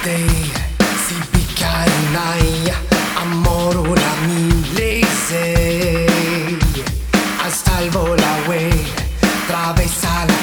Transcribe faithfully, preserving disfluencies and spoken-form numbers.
day, si picarinai, amor una milese, hasta el Volaway, travesa la